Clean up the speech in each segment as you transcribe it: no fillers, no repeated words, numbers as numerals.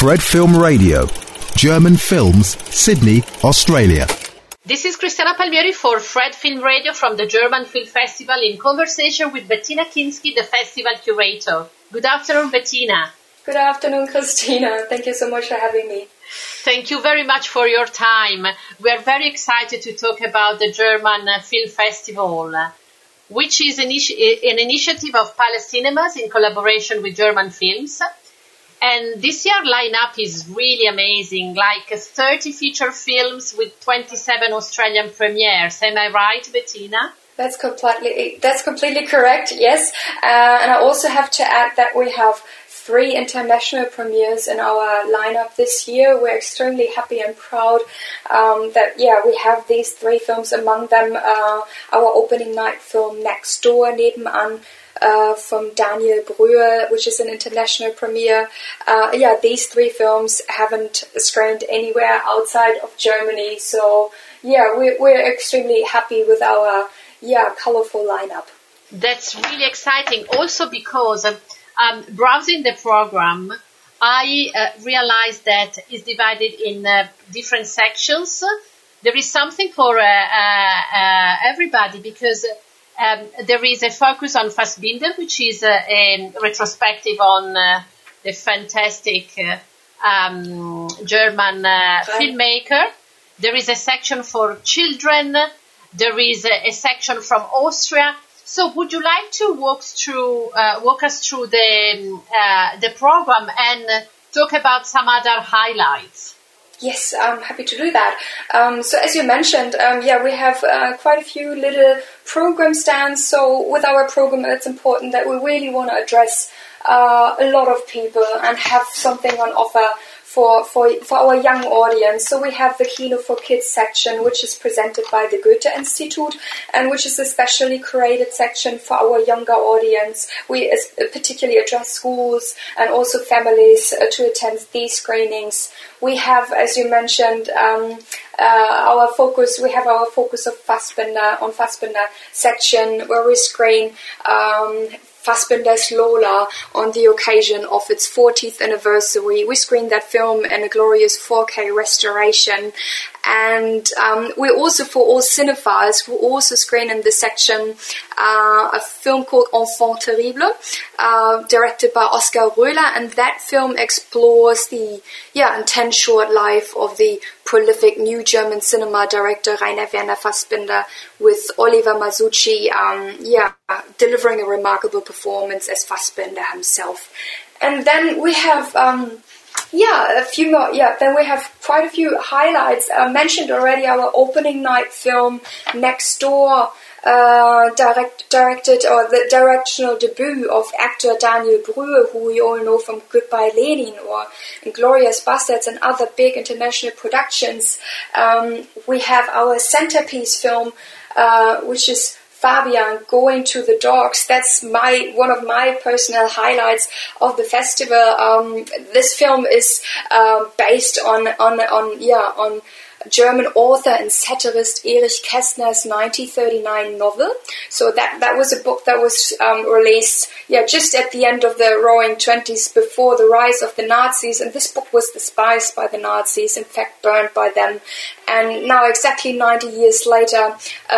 Fred Film Radio, German films, Sydney, Australia. This is Christiana Palmieri for Fred Film Radio from the German Film Festival in conversation with Bettina Kinski, the festival curator. Good afternoon, Bettina. Good afternoon, Christina. Thank you so much for having me. Thank you very much for your time. We are very excited to talk about the German Film Festival, which is an initiative of Palace Cinemas in collaboration with German Films. And this year lineup is really amazing, like 30 feature films with 27 Australian premieres. Am I right, Bettina? That's completely correct, yes. And I also have to add that we have 3 international premieres in our lineup this year. We're extremely happy and proud that we have these 3 films, among them our opening night film Next Door, Nebenan, from Daniel Brühl, which is an international premiere. These 3 films haven't screened anywhere outside of Germany, so we're extremely happy with our colorful lineup. That's really exciting, also because browsing the program, I realized that it's divided in different sections. There is something for everybody, because there is a focus on Fassbinder, which is a retrospective on the fantastic German filmmaker. There is a section for children. There is a section from Austria. So would you like to walk us through the program and talk about some other highlights? Yes, I'm happy to do that. So as you mentioned, we have quite a few little program stands. So with our program, it's important that we really want to address a lot of people and have something on offer for our young audience. So we have the Kino for Kids section, which is presented by the Goethe Institute, and which is a specially curated section for our younger audience. We particularly address schools and also families to attend these screenings. We have, as you mentioned, our focus of Fassbinder section, where we screen Fassbinder's Lola on the occasion of its 40th anniversary. We screened that film in a glorious 4K restoration. And we also, for all cinephiles, we also screen in this section a film called Enfant Terrible, directed by Oskar Röhler, and that film explores the intense short life of the prolific new German cinema director Rainer Werner Fassbinder, with Oliver Masucci delivering a remarkable performance as Fassbinder himself. And then we have a few more. Then we have quite a few highlights. Mentioned already our opening night film Next Door, directed, or the directional debut of actor Daniel Brühl, who we all know from Goodbye Lenin or Inglourious Basterds and other big international productions. We have our centerpiece film, which is Fabian, Going to the Dogs. That's one of my personal highlights of the festival. This film is based on German author and satirist Erich Kästner's 1939 novel. So that was a book that was released just at the end of the Roaring Twenties, before the rise of the Nazis, and this book was despised by the Nazis, in fact burned by them. And now, exactly 90 years later,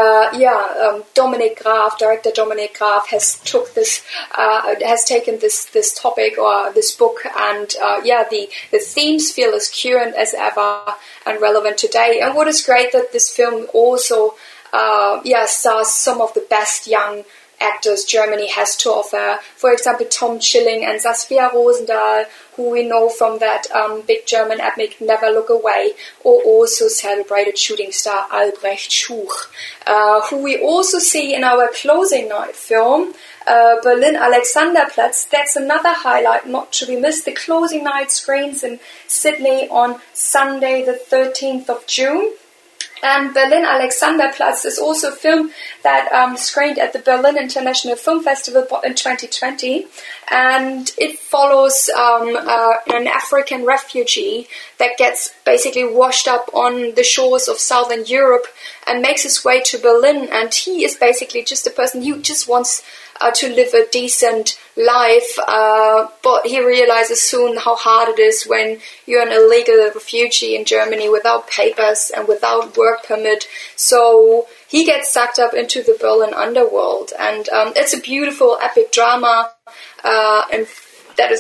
director Dominik Graf has taken this topic or this book, and the themes feel as current as ever and relevant today. And what is great that this film also stars some of the best young actors Germany has to offer. For example, Tom Schilling and Saskia Rosendahl, who we know from that big German epic Never Look Away, or also celebrated shooting star Albrecht Schuch, who we also see in our closing night film, Berlin Alexanderplatz. That's another highlight not to be missed. The closing night screens in Sydney on Sunday the 13th of June. And Berlin Alexanderplatz is also a film that screened at the Berlin International Film Festival in 2020. And it follows an African refugee that gets basically washed up on the shores of Southern Europe and makes his way to Berlin. And he is basically just a person who just wants to live a decent life, but he realizes soon how hard it is when you're an illegal refugee in Germany without papers and without work permit. So he gets sucked up into the Berlin underworld, and it's a beautiful epic drama, and that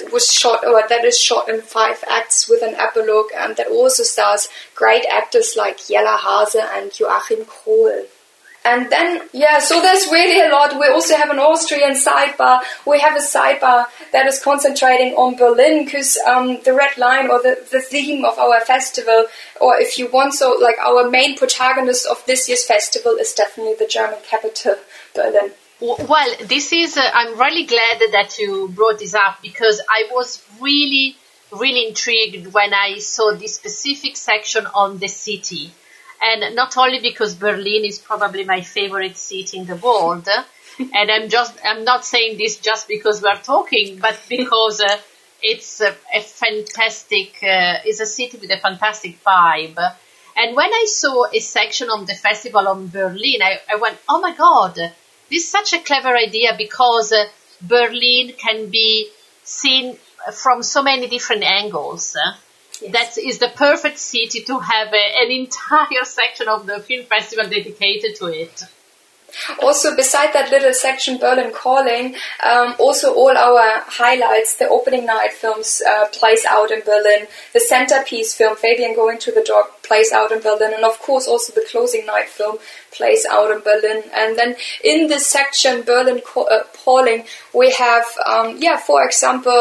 is shot in 5 acts with an epilogue, and that also stars great actors like Jella Hase and Joachim Krohl. And then, so there's really a lot. We also have an Austrian sidebar. We have a sidebar that is concentrating on Berlin, because the red line, or the theme of our festival, or if you want so, like our main protagonist of this year's festival is definitely the German capital, Berlin. Well, this is, I'm really glad that you brought this up, because I was really, really intrigued when I saw this specific section on the city. And not only because Berlin is probably my favorite city in the world, and I'm not saying this just because we're talking, but because it's a fantastic, it's a city with a fantastic vibe. And when I saw a section on the festival on Berlin, I went, oh my God, this is such a clever idea, because Berlin can be seen from so many different angles. Yes. That is the perfect city to have an entire section of the film festival dedicated to it. Also, beside that little section, Berlin Calling, also all our highlights, the opening night films plays out in Berlin. The centerpiece film, Fabian Going to the Dog, plays out in Berlin. And of course, also the closing night film plays out in Berlin. And then in this section, Berlin Calling, we have, for example,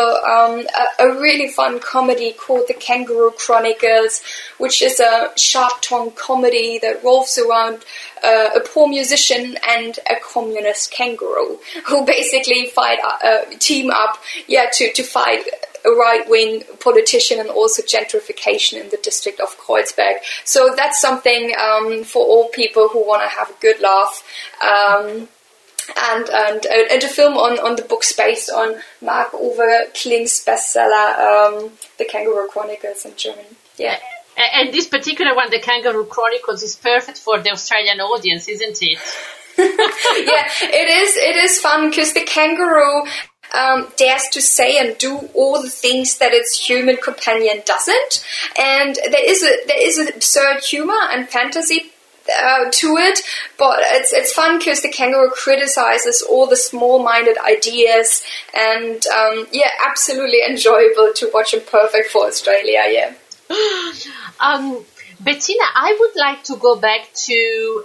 a really fun comedy called The Kangaroo Chronicles, which is a sharp-tongued comedy that revolves around a poor musician and a communist kangaroo who basically team up to fight a right-wing politician and also gentrification in the district of Kreuzberg. So that's something for all people who want to have a good laugh. And a film on the books based on Marc-Uwe Kling's bestseller, The Kangaroo Chronicles in German. Yeah. And this particular one, The Kangaroo Chronicles, is perfect for the Australian audience, isn't it? It is fun, because the kangaroo dares to say and do all the things that its human companion doesn't, and there is an absurd humor and fantasy to it, but it's fun because the kangaroo criticizes all the small-minded ideas, and absolutely enjoyable to watch and perfect for Australia. Bettina, I would like to go back to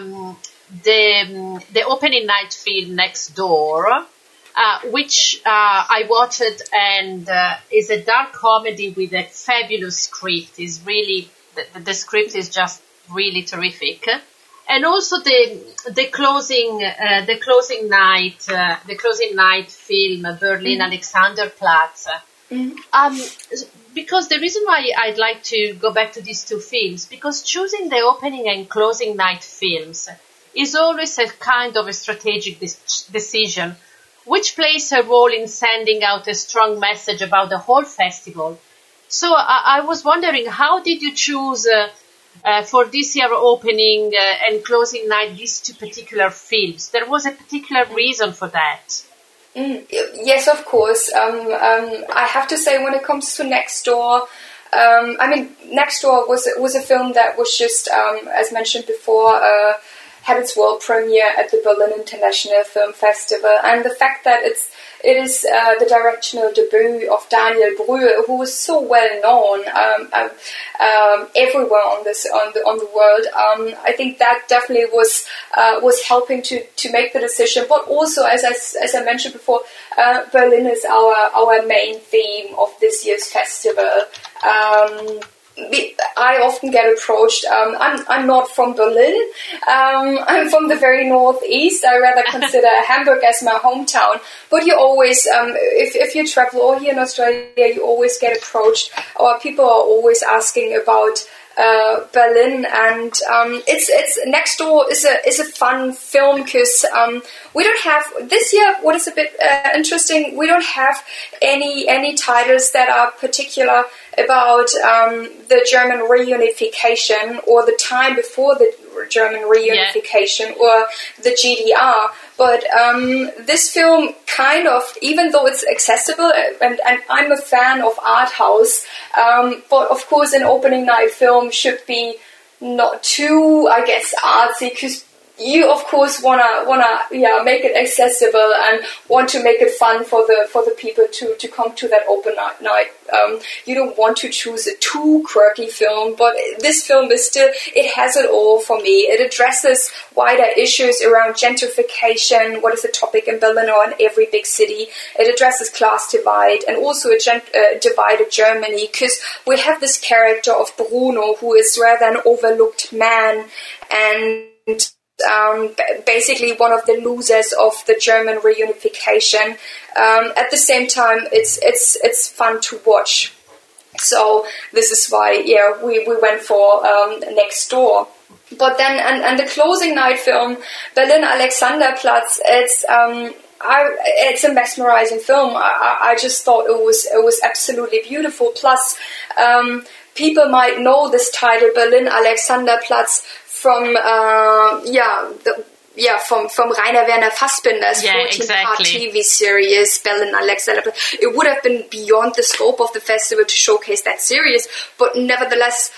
the opening night film Next Door, which I watched, and is a dark comedy with a fabulous script. Is really the script is just really terrific, and also the closing night film Berlin Alexanderplatz. Mm-hmm. Because the reason why I'd like to go back to these two films, because choosing the opening and closing night films is always a kind of a strategic decision, which plays a role in sending out a strong message about the whole festival. So I was wondering, how did you choose for this year opening and closing night these two particular films? There was a particular reason for that. Yes, of course. I have to say, when it comes to Next Door, Next Door was a film that was just, as mentioned before, had its world premiere at the Berlin International Film Festival, and the fact that it is the directorial debut of Daniel Brühl, who is so well known everywhere on the world. I think that definitely was helping to make the decision. But also, as I mentioned before, Berlin is our main theme of this year's festival. I often get approached. I'm not from Berlin. I'm from the very northeast. I rather consider Hamburg as my hometown. But you always, if you travel or here in Australia, you always get approached, or people are always asking about Berlin, and it's Next Door is a fun film because we don't have this year. What is a bit interesting, we don't have any titles that are particular about the German reunification or the time before the German reunification or the GDR. But this film kind of, even though it's accessible, and I'm a fan of art house, but of course an opening night film should be not too, I guess, artsy, because you of course wanna make it accessible and want to make it fun for the people to come to that open night. You don't want to choose a too quirky film, but this film is still, it has it all for me. It addresses wider issues around gentrification, what is a topic in Berlin or in every big city. It addresses class divide and also a divided Germany, because we have this character of Bruno, who is rather an overlooked man and basically one of the losers of the German reunification. At the same time, it's fun to watch. So this is why, we went for Next Door. But then, and the closing night film, Berlin Alexanderplatz, it's a mesmerizing film. I just thought it was absolutely beautiful. Plus, people might know this title, Berlin Alexanderplatz, from from Rainer Werner Fassbinder's 14-part TV series, Berlin Alexanderplatz. It would have been beyond the scope of the festival to showcase that series, but nevertheless,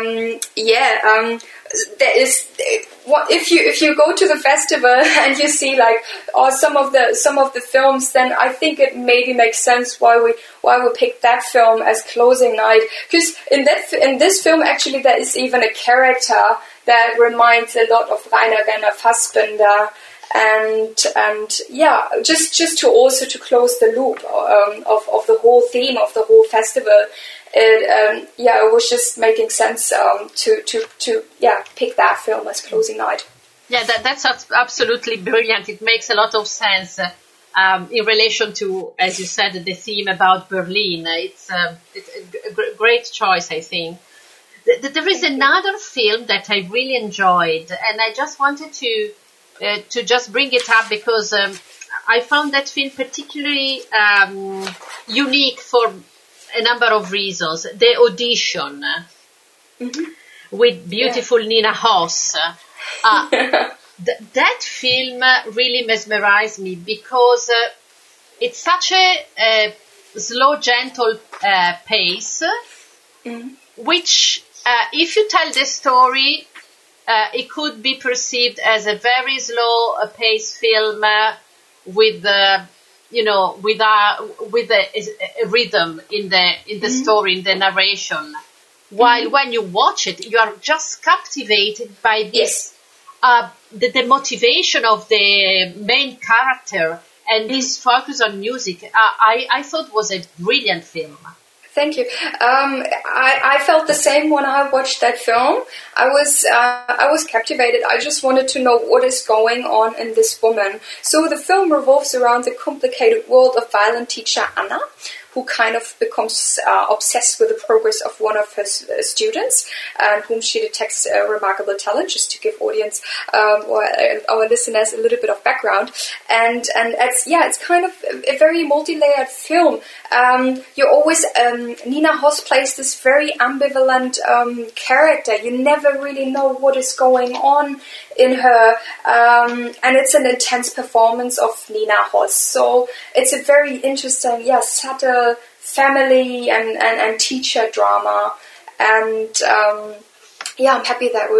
there is. If you go to the festival and you see some of the films, then I think it maybe makes sense why we picked that film as closing night, because in this film actually there is even a character that reminds a lot of Rainer Werner Fassbinder, and just to also to close the loop of the whole theme of the whole festival. It was just making sense to pick that film as closing night. Yeah, that's absolutely brilliant. It makes a lot of sense in relation to, as you said, the theme about Berlin. It's a great choice, I think. There is another film that I really enjoyed, and I just wanted to just bring it up because I found that film particularly unique for a number of reasons. The Audition with beautiful Nina Hoss. That film really mesmerized me because it's such a slow, gentle pace, which if you tell the story, it could be perceived as a very slow pace film with with a rhythm in the story, in the narration. While when you watch it, you are just captivated by this, the motivation of the main character and this focus on music. I thought was a brilliant film. Thank you. I felt the same when I watched that film. I was captivated. I just wanted to know what is going on in this woman. So the film revolves around the complicated world of violin teacher Anna, who kind of becomes obsessed with the progress of one of her students, whom she detects a remarkable talent, just to give audience or our listeners a little bit of background. And it's kind of a very multi-layered film. You always, Nina Hoss plays this very ambivalent character. You never really know what is going on in her, and it's an intense performance of Nina Hoss. So it's a very interesting, subtle family and teacher drama, and I'm happy that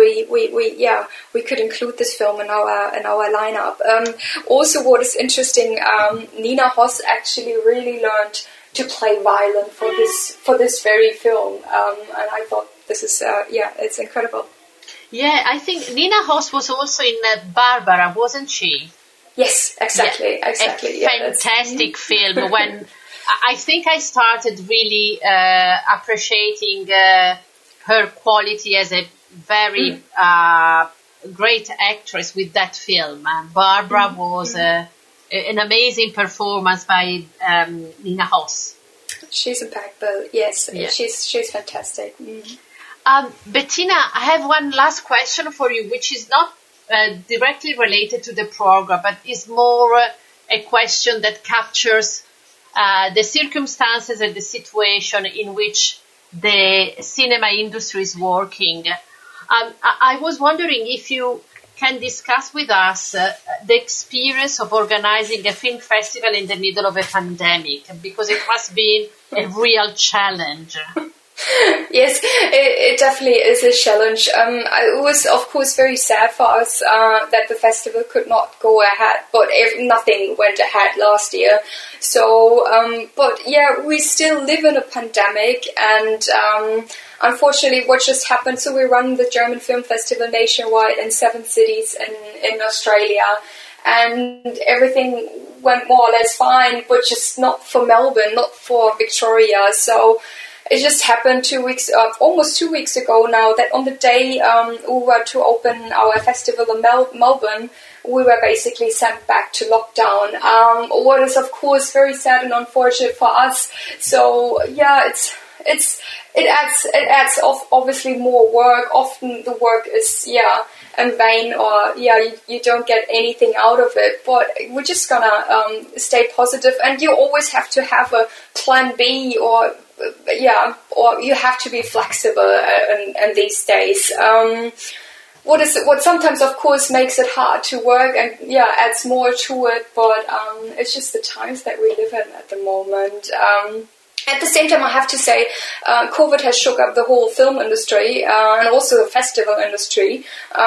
we could include this film in our lineup. Also, what is interesting, Nina Hoss actually really learned to play violin for this very film, and I thought this is it's incredible. Yeah, I think Nina Hoss was also in Barbara, wasn't she? Yes, exactly. A fantastic film. When I think I started really appreciating her quality as a very great actress with that film. Barbara was an amazing performance by Nina Hoss. She's impeccable. Yes, she's fantastic. Bettina, I have one last question for you, which is not directly related to the program, but is more a question that captures the circumstances and the situation in which the cinema industry is working. I was wondering if you can discuss with us the experience of organizing a film festival in the middle of a pandemic, because it must be a real challenge. Yes, it definitely is a challenge. It was, of course, very sad for us that the festival could not go ahead, but nothing went ahead last year. So, but yeah, we still live in a pandemic, and unfortunately, what just happened, so we run the German Film Festival nationwide in 7 cities in Australia, and everything went more or less fine, but just not for Melbourne, not for Victoria. So it just happened almost 2 weeks ago now, that on the day we were to open our festival in Melbourne, we were basically sent back to lockdown. What is, of course, very sad and unfortunate for us. So yeah, it adds obviously more work. Often the work is in vain, or you don't get anything out of it. But we're just gonna stay positive, and you always have to have a plan B, or you have to be flexible in these days. What sometimes, of course, makes it hard to work and adds more to it, but it's just the times that we live in at the moment. At the same time, I have to say, COVID has shook up the whole film industry and also the festival industry.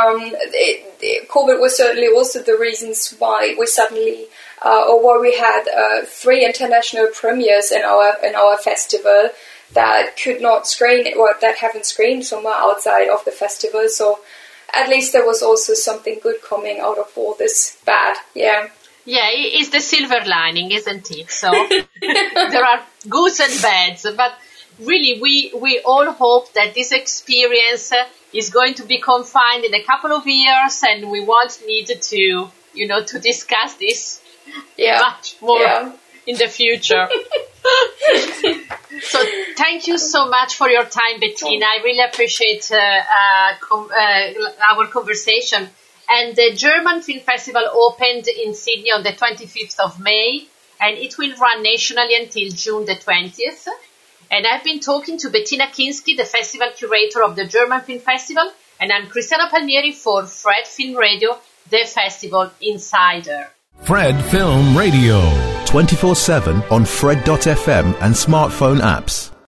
COVID was certainly also the reasons why we suddenly, why we had 3 international premieres in our festival that could not screen, or that haven't screened somewhere outside of the festival. So at least there was also something good coming out of all this bad. Yeah. Yeah, it's the silver lining, isn't it? So there are goods and bads, but really we all hope that this experience is going to be confined in a couple of years, and we won't need to discuss this much more in the future. So thank you so much for your time, Bettina. I really appreciate our conversation. And the German Film Festival opened in Sydney on the 25th of May, and it will run nationally until June the 20th. And I've been talking to Bettina Kinski, the festival curator of the German Film Festival, and I'm Cristiana Palmieri for Fred Film Radio, the Festival Insider. Fred Film Radio. 24/7 on Fred.fm and smartphone apps.